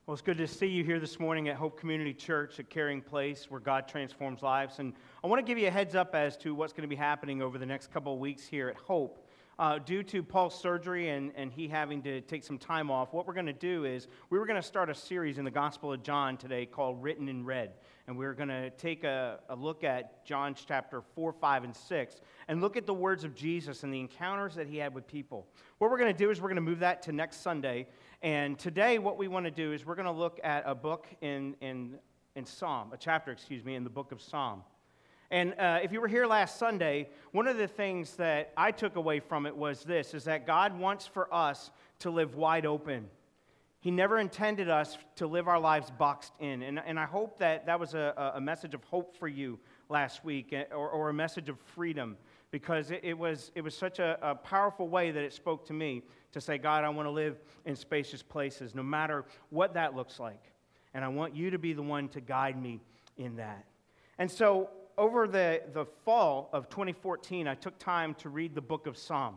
Well, it's good to see you here this morning at Hope Community Church, a caring place where God transforms lives. And I want to give you a heads up as to what's going to be happening over the next couple of weeks here at Hope. Due to Paul's surgery and he having to take some time off, what we're going to do is we were going to start a series in the Gospel of John today called Written in Red. And we're going to take a look at John chapter 4, 5, and 6 and look at the words of Jesus and the encounters that he had with people. What we're going to do is we're going to move that to next Sunday. And today what we want to do is we're going to look at a book in Psalm, a chapter, in the book of Psalm. And if you were here last Sunday, one of the things that I took away from it was this, is that God wants for us to live wide open. He never intended us to live our lives boxed in. And I hope that was a message of hope for you last week, or a message of freedom, because it was such a powerful way that it spoke to me to say, God, I want to live in spacious places, no matter what that looks like. And I want you to be the one to guide me in that. And so over the fall of 2014, I took time to read the book of Psalm.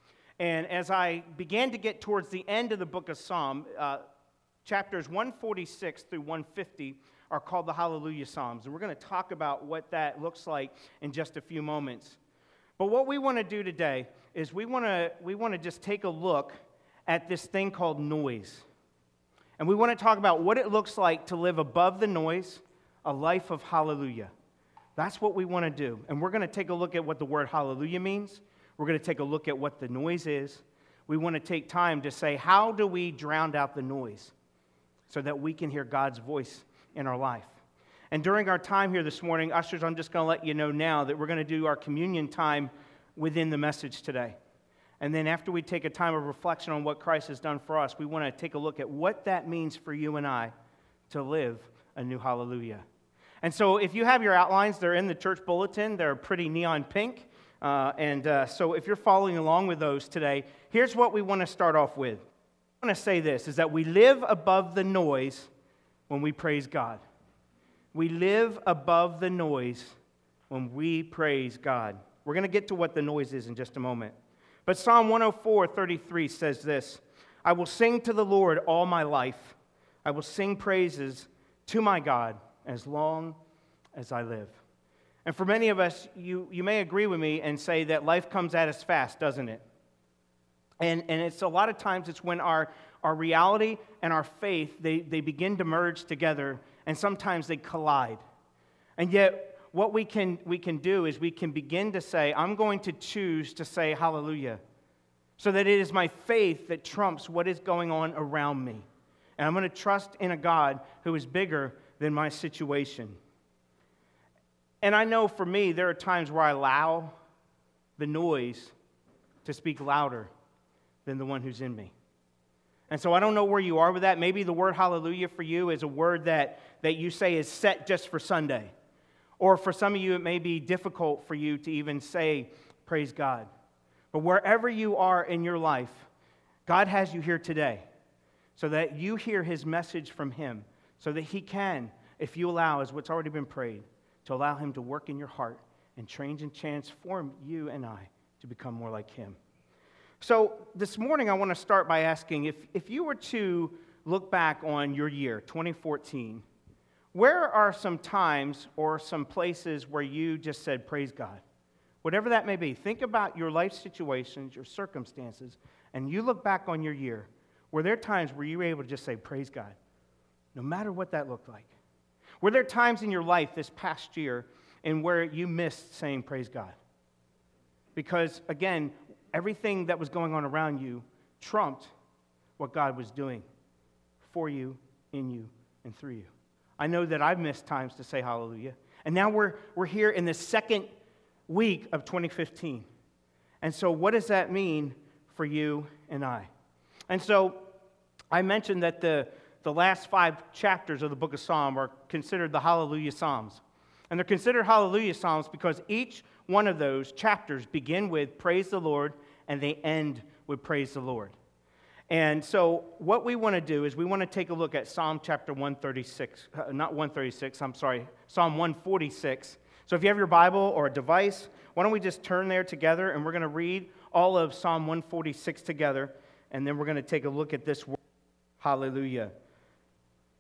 And as I began to get towards the end of the book of Psalm, chapters 146 through 150 are called the Hallelujah Psalms. And we're going to talk about what that looks like in just a few moments. But what we want to do today is we want to just take a look at this thing called noise. And we want to talk about what it looks like to live above the noise, a life of hallelujah. That's what we want to do. And we're going to take a look at what the word hallelujah means. We're going to take a look at what the noise is. We want to take time to say, how do we drown out the noise so that we can hear God's voice in our life? And during our time here this morning, ushers, I'm just going to let you know now that we're going to do our communion time within the message today. And then after we take a time of reflection on what Christ has done for us, we want to take a look at what that means for you and I to live a new hallelujah. And so if you have your outlines, they're in the church bulletin. They're pretty neon pink. So if you're following along with those today, here's what we want to start off with. I want to say this, is that we live above the noise when we praise God. We live above the noise when we praise God. We're going to get to what the noise is in just a moment. But Psalm 104:33 says this, I will sing to the Lord all my life. I will sing praises to my God as long as I live. And for many of us, you may agree with me and say that life comes at us fast, doesn't it? And it's a lot of times it's when our reality and our faith, they begin to merge together, and sometimes they collide. And yet, what we can do is we can begin to say, I'm going to choose to say hallelujah, so that it is my faith that trumps what is going on around me. And I'm going to trust in a God who is bigger than my situation. And I know for me, there are times where I allow the noise to speak louder than the one who's in me. And so I don't know where you are with that. Maybe the word hallelujah for you is a word that you say is set just for Sunday. Or for some of you, it may be difficult for you to even say, praise God. But wherever you are in your life, God has you here today so that you hear His message from Him, so that He can, if you allow, as what's already been prayed, to allow Him to work in your heart and change and transform you and I to become more like Him. So this morning I want to start by asking, if you were to look back on your year, 2014, where are some times or some places where you just said, praise God? Whatever that may be, think about your life situations, your circumstances, and you look back on your year. Were there times where you were able to just say, praise God, no matter what that looked like? Were there times in your life this past year in where you missed saying praise God? Because, again, everything that was going on around you trumped what God was doing for you, in you, and through you. I know that I've missed times to say hallelujah. And now we're here in the second week of 2015. And so what does that mean for you and I? And so I mentioned that the last 5 chapters of the book of Psalm are considered the Hallelujah Psalms. And they're considered Hallelujah Psalms because each one of those chapters begin with praise the Lord and they end with praise the Lord. And so what we want to do is we want to take a look at Psalm chapter 136, Psalm 146. So if you have your Bible or a device, why don't we just turn there together and we're going to read all of Psalm 146 together, and then we're going to take a look at this word, hallelujah.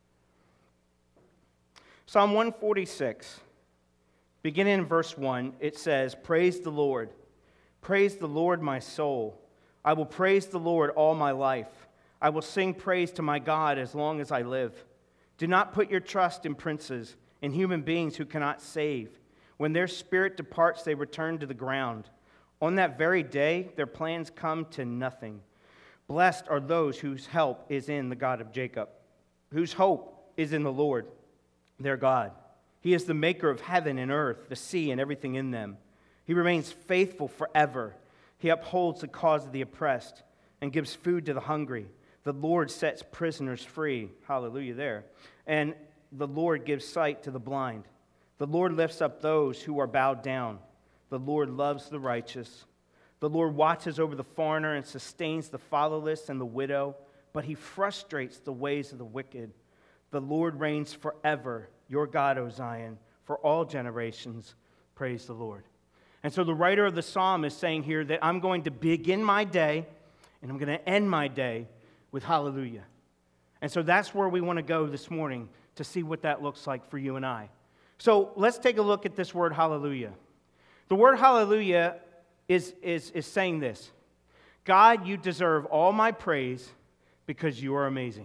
Psalm 146, beginning in verse 1, it says, "Praise the Lord. Praise the Lord, my soul. I will praise the Lord all my life. I will sing praise to my God as long as I live. Do not put your trust in princes, in human beings who cannot save. When their spirit departs, they return to the ground. On that very day, their plans come to nothing. Blessed are those whose help is in the God of Jacob, whose hope is in the Lord, their God. He is the maker of heaven and earth, the sea and everything in them. He remains faithful forever. He upholds the cause of the oppressed and gives food to the hungry. The Lord sets prisoners free." Hallelujah there. "And the Lord gives sight to the blind. The Lord lifts up those who are bowed down. The Lord loves the righteous. The Lord watches over the foreigner and sustains the fatherless and the widow, but he frustrates the ways of the wicked. The Lord reigns forever, your God, O Zion, for all generations. Praise the Lord." And so the writer of the psalm is saying here that I'm going to begin my day and I'm going to end my day with hallelujah. And so that's where we want to go this morning to see what that looks like for you and I. So let's take a look at this word hallelujah. The word hallelujah is saying this: God, you deserve all my praise because you are amazing.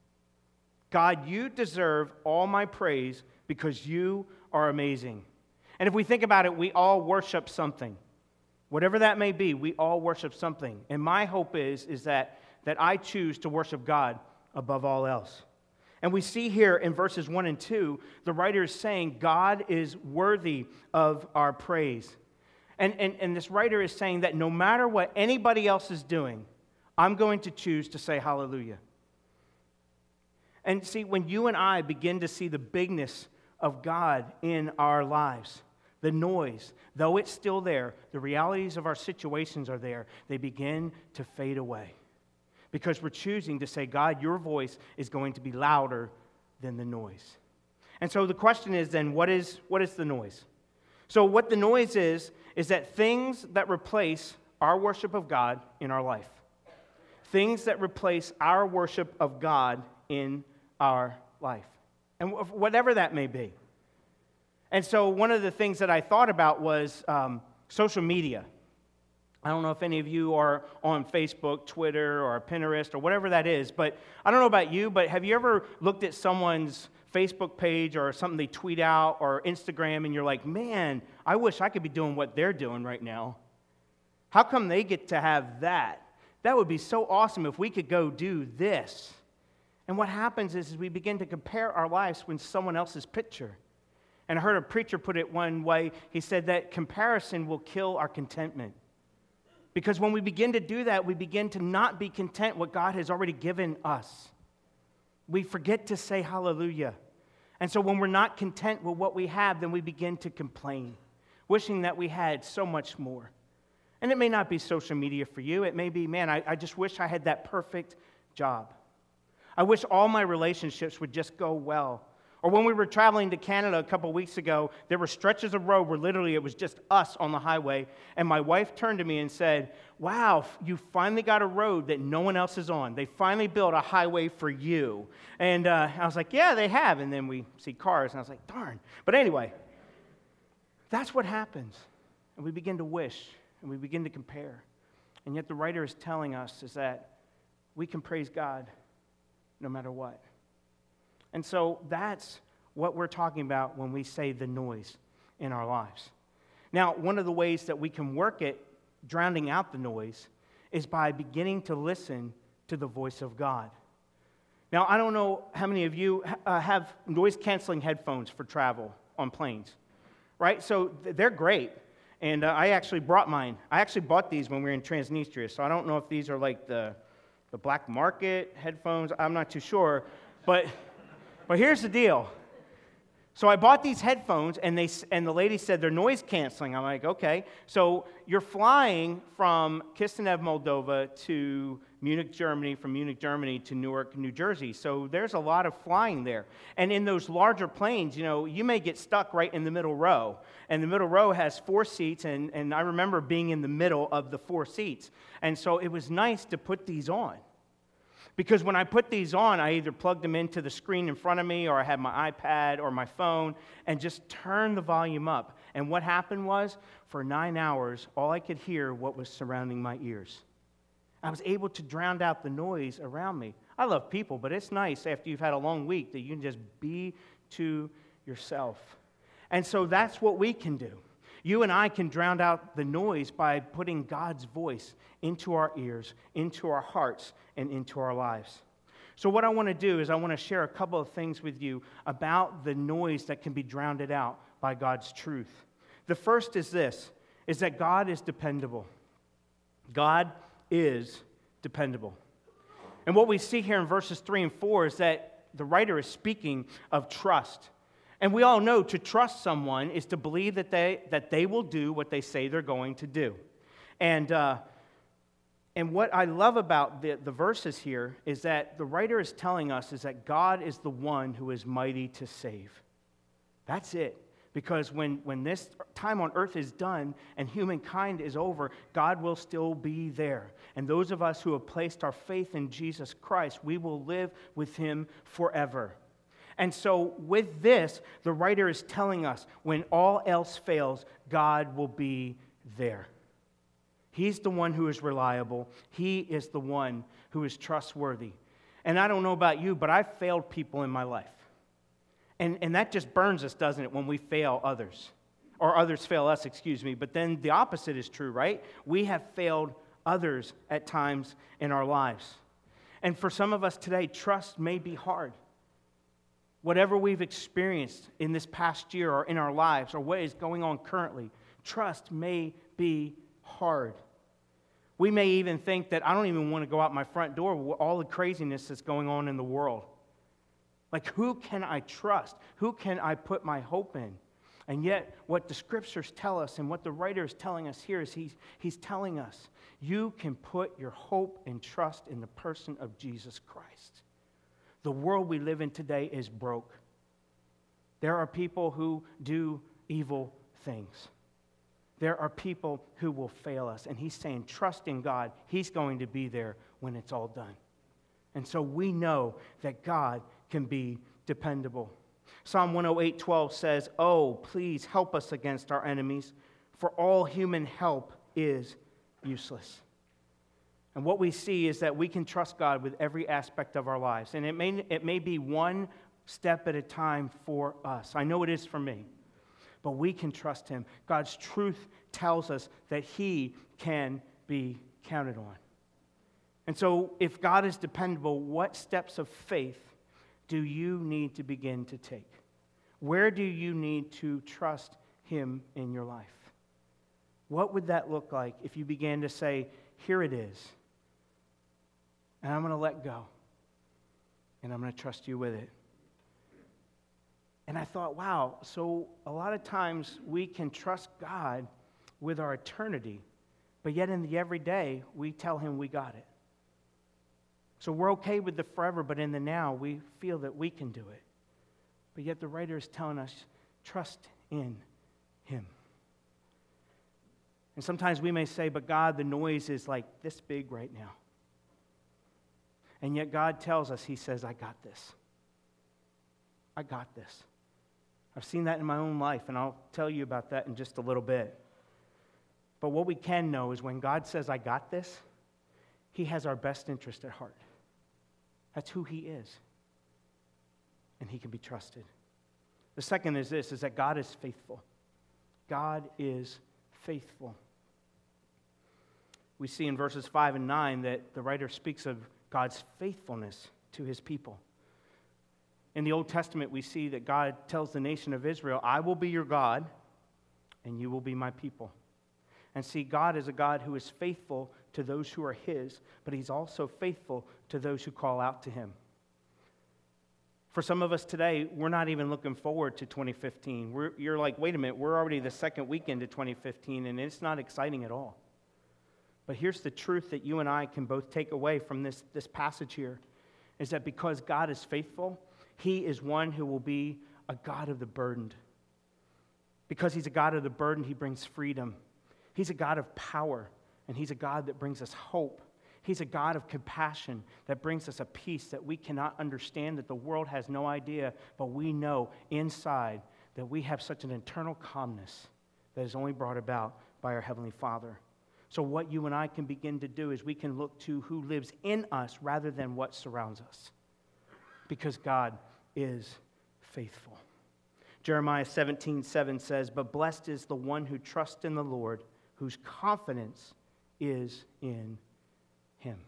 God, you deserve all my praise because you are amazing. And if we think about it, we all worship something. Whatever that may be, we all worship something. And my hope is that I choose to worship God above all else. And we see here in verses 1 and 2, the writer is saying God is worthy of our praise. And this writer is saying that no matter what anybody else is doing, I'm going to choose to say hallelujah. And see, when you and I begin to see the bigness of God in our lives, the noise, though it's still there, the realities of our situations are there, they begin to fade away. Because we're choosing to say, God, your voice is going to be louder than the noise. And so the question is then, what is the noise? So what the noise is that things that replace our worship of God in our life. Things that replace our worship of God in our life. And whatever that may be. And so one of the things that I thought about was social media. I don't know if any of you are on Facebook, Twitter, or Pinterest, or whatever that is, but I don't know about you, but have you ever looked at someone's Facebook page or something they tweet out or Instagram and you're like, man, I wish I could be doing what they're doing right now. How come they get to have that? That would be so awesome if we could go do this. And what happens is we begin to compare our lives with someone else's picture. And I heard a preacher put it one way. He said that comparison will kill our contentment. Because when we begin to do that, we begin to not be content what God has already given us. We forget to say hallelujah. And so when we're not content with what we have, then we begin to complain, wishing that we had so much more. And it may not be social media for you. It may be, man, I just wish I had that perfect job. I wish all my relationships would just go well. Or when we were traveling to Canada a couple weeks ago, there were stretches of road where literally it was just us on the highway. And my wife turned to me and said, wow, you finally got a road that no one else is on. They finally built a highway for you. And I was like, yeah, they have. And then we see cars, and I was like, darn. But anyway, that's what happens. And we begin to wish, and we begin to compare. And yet the writer is telling us is that we can praise God no matter what. And so that's what we're talking about when we say the noise in our lives. Now, one of the ways that we can work at drowning out the noise is by beginning to listen to the voice of God. Now, I don't know how many of you have noise-canceling headphones for travel on planes, right? So they're great. And I actually brought mine. I actually bought these when we were in Transnistria, so I don't know if these are like the black market headphones. I'm not too sure. But here's the deal. So I bought these headphones, and the lady said they're noise canceling. I'm like, okay. So you're flying from Kishinev, Moldova to Munich, Germany, from Munich, Germany to Newark, New Jersey. So there's a lot of flying there. And in those larger planes, you may get stuck right in the middle row. And the middle row has 4 seats, and I remember being in the middle of the 4 seats. And so it was nice to put these on. Because when I put these on, I either plug them into the screen in front of me, or I have my iPad or my phone, and just turn the volume up. And what happened was, for 9 hours, all I could hear what was surrounding my ears. I was able to drown out the noise around me. I love people, but it's nice after you've had a long week that you can just be to yourself. And so that's what we can do. You and I can drown out the noise by putting God's voice into our ears, into our hearts, and into our lives. So what I want to do is I want to share a couple of things with you about the noise that can be drowned out by God's truth. The first is this, is that God is dependable. God is dependable. And what we see here in verses 3 and 4 is that the writer is speaking of trust. And we all know to trust someone is to believe that they will do what they say they're going to do. And what I love about the verses here is that the writer is telling us is that God is the one who is mighty to save. That's it. Because when this time on earth is done and humankind is over, God will still be there. And those of us who have placed our faith in Jesus Christ, we will live with him forever. And so with this, the writer is telling us when all else fails, God will be there. He's the one who is reliable. He is the one who is trustworthy. And I don't know about you, but I've failed people in my life. And that just burns us, doesn't it, when we fail others? Or others fail us, But then the opposite is true, right? We have failed others at times in our lives. And for some of us today, trust may be hard. Whatever we've experienced in this past year or in our lives or what is going on currently, trust may be hard. We may even think that I don't even want to go out my front door with all the craziness that's going on in the world. Like, who can I trust? Who can I put my hope in? And yet, what the scriptures tell us and what the writer is telling us here is he's telling us, you can put your hope and trust in the person of Jesus Christ. The world we live in today is broke. There are people who do evil things. There are people who will fail us. And he's saying, trust in God. He's going to be there when it's all done. And so we know that God can be dependable. Psalm 108:12 says, "Oh, please help us against our enemies, for all human help is useless." And what we see is that we can trust God with every aspect of our lives. And it may be one step at a time for us. I know it is for me. But we can trust him. God's truth tells us that he can be counted on. And so if God is dependable, what steps of faith do you need to begin to take? Where do you need to trust him in your life? What would that look like if you began to say, here it is, and I'm going to let go, and I'm going to trust you with it? And I thought, wow, so a lot of times we can trust God with our eternity, but yet in the everyday, we tell him we got it. So we're okay with the forever, but in the now, we feel that we can do it. But yet the writer is telling us, trust in him. And sometimes we may say, but God, the noise is like this big right now. And yet God tells us, he says, I got this. I got this. I've seen that in my own life, and I'll tell you about that in just a little bit. But what we can know is when God says, I got this, he has our best interest at heart. That's who he is. And he can be trusted. The second is this, is that God is faithful. God is faithful. We see in verses 5 and 9 that the writer speaks of God's faithfulness to his people. In the Old Testament, we see that God tells the nation of Israel, I will be your God, and you will be my people. And see, God is a God who is faithful to those who are his, but he's also faithful to those who call out to him. For some of us today, we're not even looking forward to 2015. You're like, wait a minute, we're already the second weekend of 2015, and it's not exciting at all. But here's the truth that you and I can both take away from this passage here, is that because God is faithful, he is one who will be a God of the burdened. Because he's a God of the burdened, he brings freedom. He's a God of power, and he's a God that brings us hope. He's a God of compassion that brings us a peace that we cannot understand, that the world has no idea, but we know inside that we have such an internal calmness that is only brought about by our Heavenly Father. So what you and I can begin to do is we can look to who lives in us rather than what surrounds us, because God is faithful. Jeremiah 17:7 says, "But blessed is the one who trusts in the Lord, whose confidence is in Him."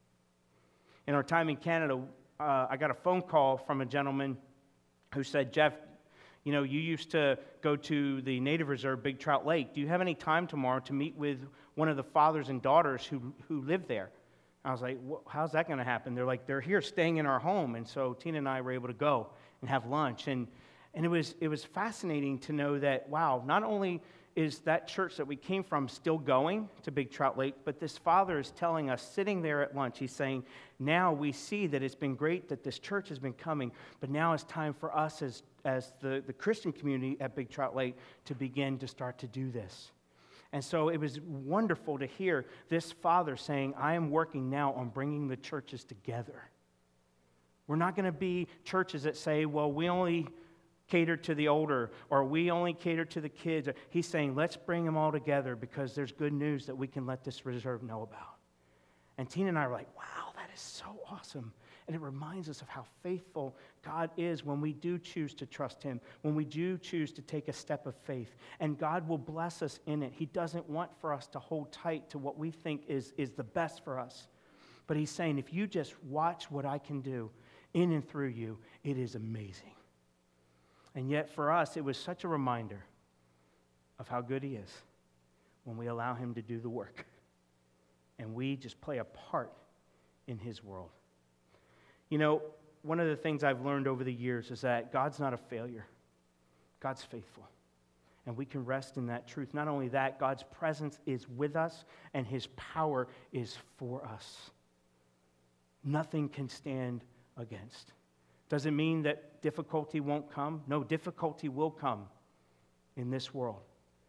In our time in Canada, I got a phone call from a gentleman who said, "Jeff, you know, you used to go to the native reserve, Big Trout Lake. Do you have any time tomorrow to meet with one of the fathers and daughters who live there?" I was like, "How's that going to happen?" They're like, "They're here staying in our home." And so Tina and I were able to go and have lunch. And it was fascinating to know that, wow, not only is that church that we came from still going to Big Trout Lake, but this father is telling us, sitting there at lunch, he's saying, now we see that it's been great that this church has been coming, but now it's time for us as the Christian community at Big Trout Lake to begin to start to do this. And so it was wonderful to hear this father saying, I am working now on bringing the churches together. We're not going to be churches that say, well, we only cater to the older, or we only cater to the kids. He's saying, let's bring them all together because there's good news that we can let this reserve know about. And Tina and I were like, wow, that is so awesome. And it reminds us of how faithful God is when we do choose to trust Him, when we do choose to take a step of faith. And God will bless us in it. He doesn't want for us to hold tight to what we think is the best for us. But He's saying, if you just watch what I can do in and through you, it is amazing. And yet for us, it was such a reminder of how good He is when we allow Him to do the work. And we just play a part in His world. You know, one of the things I've learned over the years is that God's not a failure. God's faithful. And we can rest in that truth. Not only that, God's presence is with us and His power is for us. Nothing can stand against. Does it mean that difficulty won't come? No, difficulty will come in this world.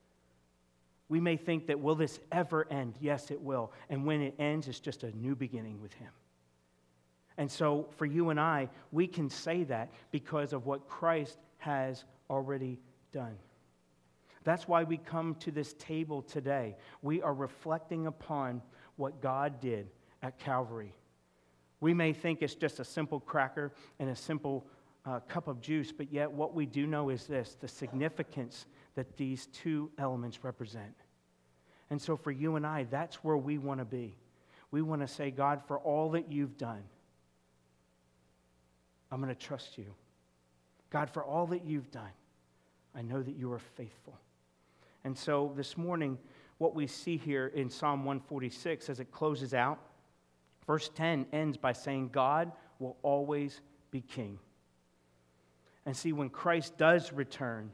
We may think that, will this ever end? Yes, it will. And when it ends, it's just a new beginning with Him. And so for you and I, we can say that because of what Christ has already done. That's why we come to this table today. We are reflecting upon what God did at Calvary. We may think it's just a simple cracker and a simple cup of juice, but yet what we do know is this, the significance that these two elements represent. And so for you and I, that's where we want to be. We want to say, God, for all that you've done, I'm going to trust you. God, for all that you've done, I know that you are faithful. And so this morning, what we see here in Psalm 146 as it closes out, verse 10 ends by saying, God will always be king. And see, when Christ does return,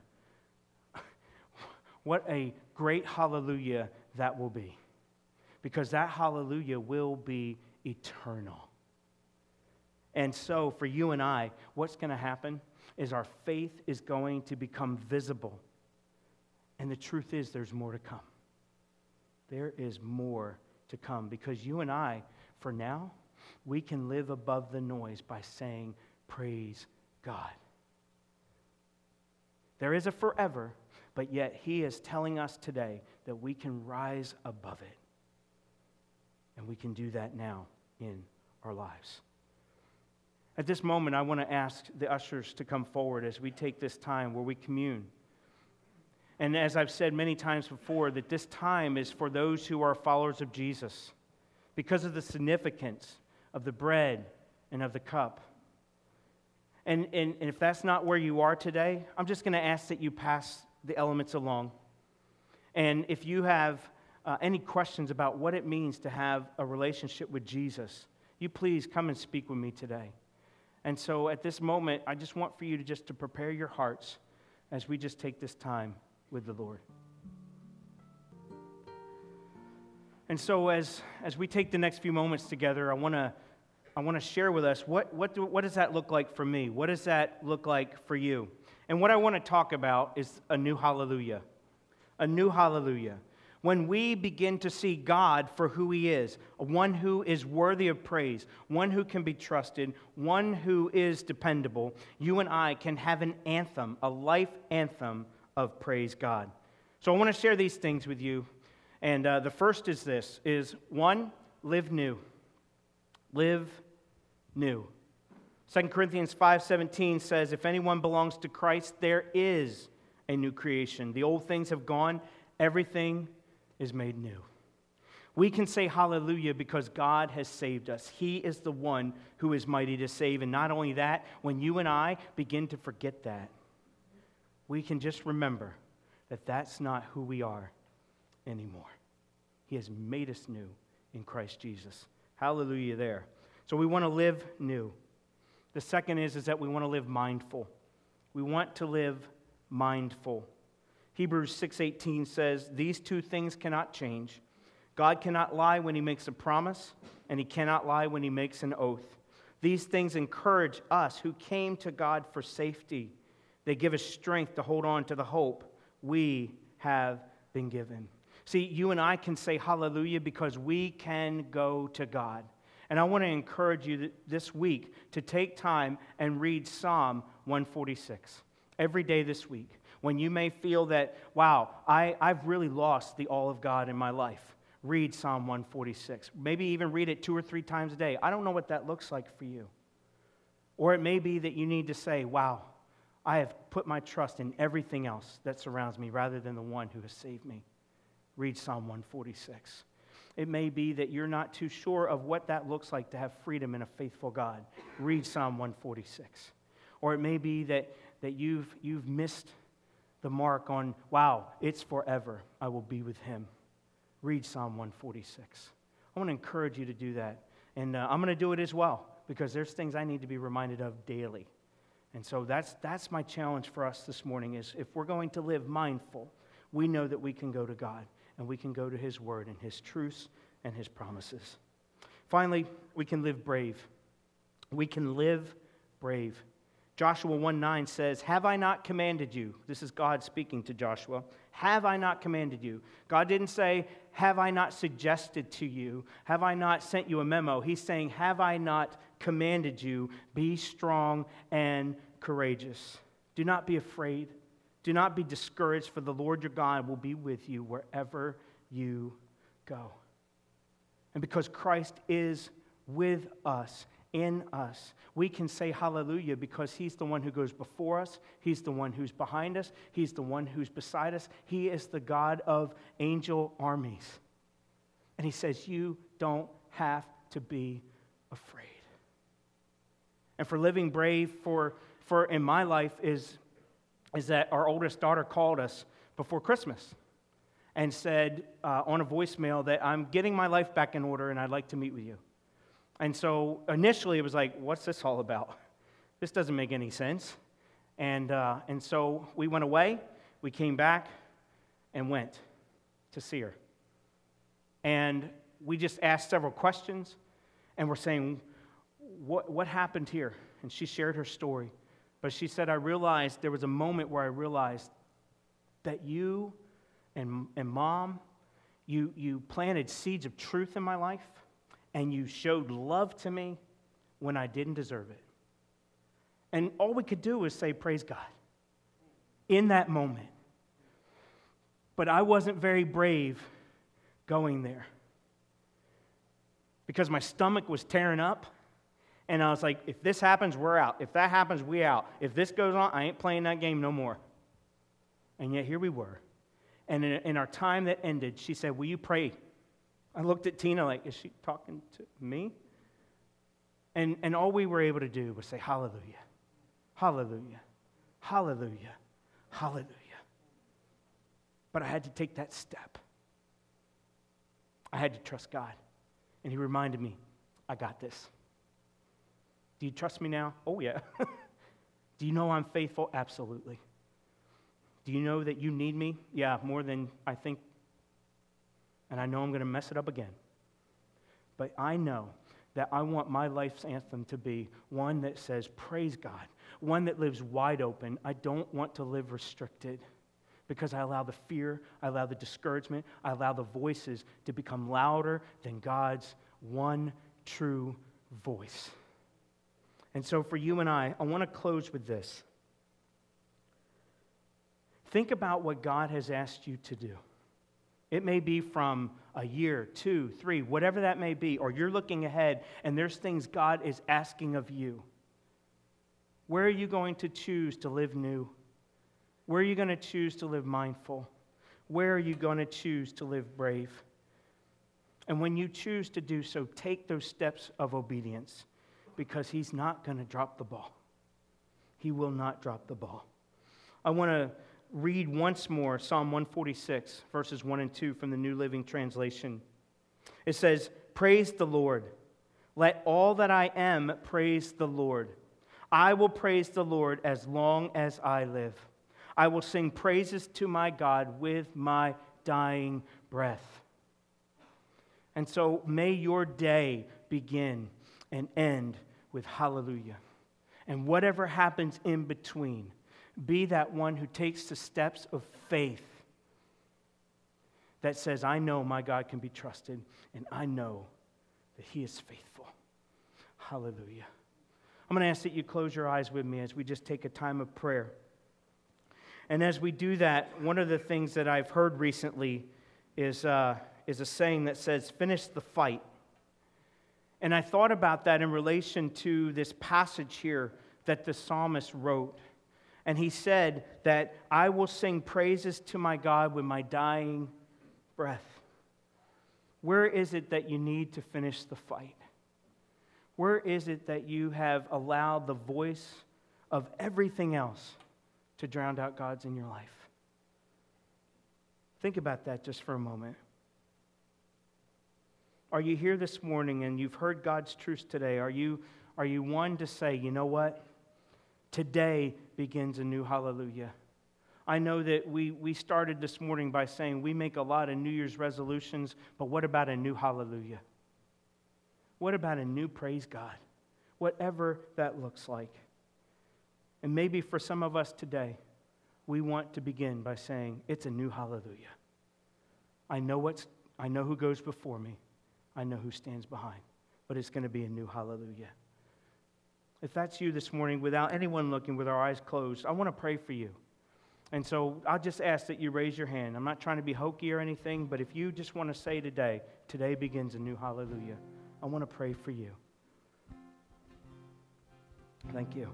what a great hallelujah that will be. Because that hallelujah will be eternal. And so for you and I, what's going to happen is our faith is going to become visible. And the truth is, there's more to come. There is more to come because you and I, for now, we can live above the noise by saying, praise God. There is a forever, but yet He is telling us today that we can rise above it. And we can do that now in our lives. At this moment, I want to ask the ushers to come forward as we take this time where we commune. And as I've said many times before, that this time is for those who are followers of Jesus because of the significance of the bread and of the cup. And if that's not where you are today, I'm just going to ask that you pass the elements along. And if you have any questions about what it means to have a relationship with Jesus, you please come and speak with me today. And so at this moment, I just want for you to prepare your hearts as we just take this time with the Lord. And so as we take the next few moments together, I want to share with us what does that look like for me? What does that look like for you? And what I want to talk about is a new hallelujah. A new hallelujah. when we begin to see God for who He is, one who is worthy of praise, one who can be trusted, one who is dependable, you and I can have an anthem, a life anthem of praise God. So I want to share these things with you. And the first is this, is one, live new. Live new. 2 Corinthians 5:17 says, if anyone belongs to Christ, there is a new creation. The old things have gone, everything is made new. We can say hallelujah because God has saved us. He is the one who is mighty to save. And not only that, when you and I begin to forget that, we can just remember that that's not who we are anymore. He has made us new in Christ Jesus. Hallelujah there. So we want to live new. The second is that we want to live mindful. We want to live mindful. Hebrews 6:18 says, these two things cannot change. God cannot lie when He makes a promise, and He cannot lie when He makes an oath. These things encourage us who came to God for safety. They give us strength to hold on to the hope we have been given. See, you and I can say hallelujah because we can go to God. And I want to encourage you this week to take time and read Psalm 146 every day this week. When you may feel that, wow, I've really lost the all of God in my life, read Psalm 146. Maybe even read it 2 or 3 times a day. I don't know what that looks like for you. Or it may be that you need to say, wow, I have put my trust in everything else that surrounds me rather than the one who has saved me. Read Psalm 146. It may be that you're not too sure of what that looks like to have freedom in a faithful God. Read Psalm 146. Or it may be that you've missed the mark on, wow, it's forever, I will be with Him. Read Psalm 146. I want to encourage you to do that. And I'm going to do it as well, because there's things I need to be reminded of daily. And so that's my challenge for us this morning, is if we're going to live mindful, we know that we can go to God, and we can go to His Word and His truths and His promises. Finally, we can live brave. We can live brave. Joshua 1:9 says, have I not commanded you? This is God speaking to Joshua. Have I not commanded you? God didn't say, have I not suggested to you? Have I not sent you a memo? He's saying, have I not commanded you? Be strong and courageous. Do not be afraid. Do not be discouraged, for the Lord your God will be with you wherever you go. And because Christ is with us, in us, we can say hallelujah because He's the one who goes before us. He's the one who's behind us. He's the one who's beside us. He is the God of angel armies. And He says, you don't have to be afraid. And for living brave, for in my life is that our oldest daughter called us before Christmas and said on a voicemail that I'm getting my life back in order and I'd like to meet with you. And so initially it was like, what's this all about? This doesn't make any sense. And so we went away, we came back and went to see her. And we just asked several questions, and we're saying, what happened here? And she shared her story. But she said, there was a moment where I realized that you and Mom, you planted seeds of truth in my life, and you showed love to me when I didn't deserve it. And all we could do was say, praise God, in that moment. But I wasn't very brave going there because my stomach was tearing up, and I was like, if this happens, we're out. If that happens, we out. If this goes on, I ain't playing that game no more. And yet here we were. And in our time that ended, she said, will you pray? I looked at Tina like, is she talking to me? And all we were able to do was say, hallelujah, hallelujah, hallelujah, hallelujah. But I had to take that step. I had to trust God. And He reminded me, I got this. Do you trust me now? Oh, yeah. Do you know I'm faithful? Absolutely. Do you know that you need me? Yeah, more than I think. And I know I'm going to mess it up again. But I know that I want my life's anthem to be one that says, praise God, one that lives wide open. I don't want to live restricted. because I allow the fear, I allow the discouragement, I allow the voices to become louder than God's one true voice. And so for you and I want to close with this. Think about what God has asked you to do. It may be from a year, 2, 3, whatever that may be, or you're looking ahead and there's things God is asking of you. Where are you going to choose to live new? Where are you going to choose to live mindful? Where are you going to choose to live brave? And when you choose to do so, take those steps of obedience, because He's not going to drop the ball. He will not drop the ball. I want to read once more Psalm 146, verses 1 and 2 from the New Living Translation. It says, "Praise the Lord. Let all that I am praise the Lord. I will praise the Lord as long as I live. I will sing praises to my God with my dying breath." And so may your day begin and end with hallelujah. And whatever happens in between, be that one who takes the steps of faith that says, I know my God can be trusted, and I know that He is faithful. Hallelujah. I'm going to ask that you close your eyes with me as we just take a time of prayer. And as we do that, one of the things that I've heard recently is a saying that says, finish the fight. And I thought about that in relation to this passage here that the psalmist wrote. And he said that I will sing praises to my God with my dying breath. Where is it that you need to finish the fight? Where is it that you have allowed the voice of everything else to drown out God's in your life? Think about that just for a moment. Are you here this morning and you've heard God's truths today? Are you one to say, you know what? Today begins a new hallelujah. I know that we started this morning by saying we make a lot of New Year's resolutions, but what about a new hallelujah? What about a new praise God? Whatever that looks like. And maybe for some of us today, we want to begin by saying, it's a new hallelujah. I know who goes before me. I know who stands behind. But it's going to be a new hallelujah. If that's you this morning, without anyone looking, with our eyes closed, I want to pray for you. And so I'll just ask that you raise your hand. I'm not trying to be hokey or anything, but if you just want to say today begins a new hallelujah, I want to pray for you. Thank you.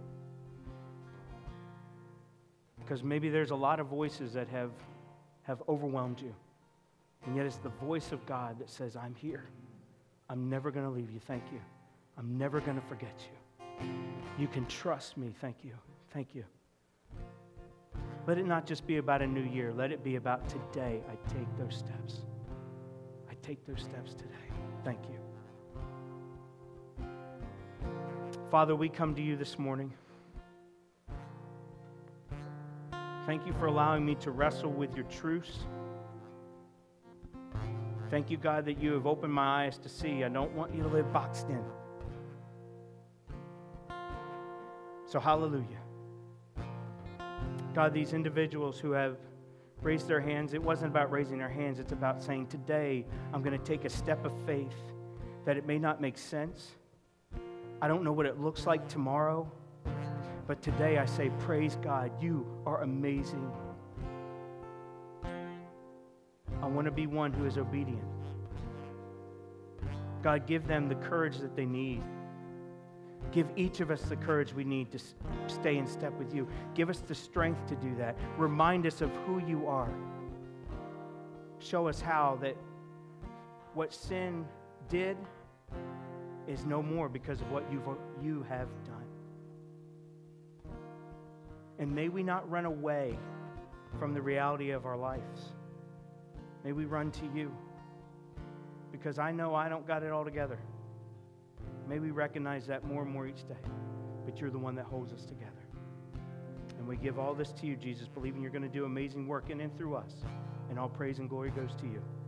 Because maybe there's a lot of voices that have overwhelmed you. And yet it's the voice of God that says, I'm here. I'm never going to leave you. Thank you. I'm never going to forget you. You can trust me. Thank you. Thank you. Let it not just be about a new year. Let it be about today. I take those steps. I take those steps today. Thank you. Father, we come to you this morning. Thank you for allowing me to wrestle with your truths. Thank you, God, that you have opened my eyes to see. I don't want you to live boxed in. So hallelujah. God, these individuals who have raised their hands, it wasn't about raising their hands. It's about saying, today I'm going to take a step of faith that it may not make sense. I don't know what it looks like tomorrow. But today I say, praise God, you are amazing. I want to be one who is obedient. God, give them the courage that they need. Give each of us the courage we need to stay in step with you. Give us the strength to do that. Remind us of who you are. Show us how that what sin did is no more because of what you have done. And may we not run away from the reality of our lives. May we run to you. Because I know I don't got it all together. May we recognize that more and more each day. But you're the one that holds us together. And we give all this to you, Jesus, believing you're going to do amazing work in and through us. And all praise and glory goes to you.